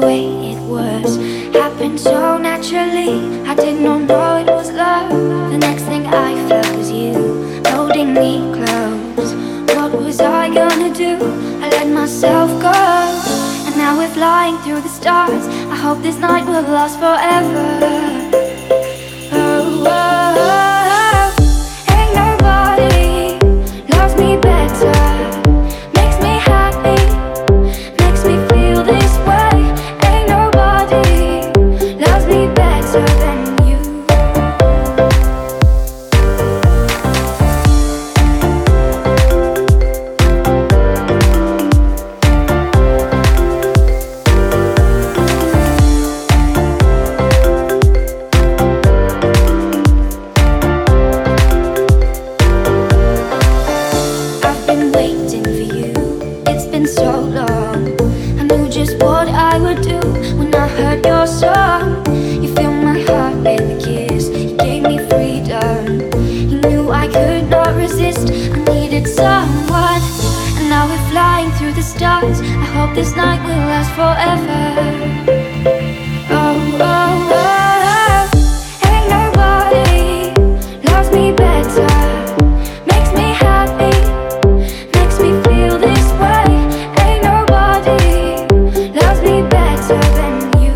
way it was. Happened so naturally, I did not know it was love. The next thing I felt was you holding me close. What was I gonna do? I let myself go, and now we're flying through the stars. I hope this night will last forever. Oh, oh, oh. Ain't nobody loves me better, makes me happy, makes me feel this way. Ain't nobody loves me better than you. I've been waiting for you, it's been so long. I knew just what I would do when I heard your song. You filled my heart with a kiss, you gave me freedom. You knew I could not resist, I needed someone. And now we're flying through the stars. I hope this night will last forever. Oh, oh, oh. Ain't nobody loves me better, makes me happy, makes me feel this way. Ain't nobody loves me better than you.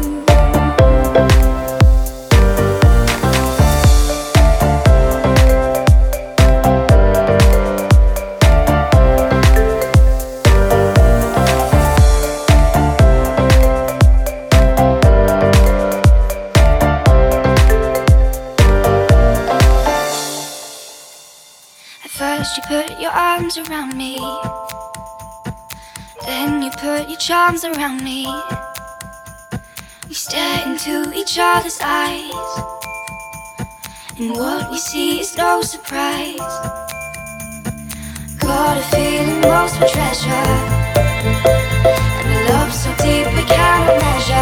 At first you put your arms around me, then you put your charms around me. We stare into each other's eyes, and what we see is no surprise. Got a feeling lost for treasure, and a love so deep we cannot measure.